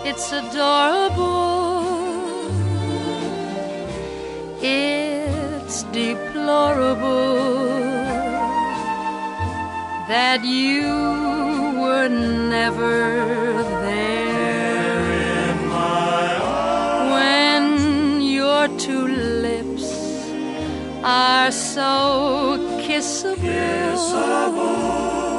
It's adorable, it's deplorable that you were never there in my arms. When your two lips are so kissable.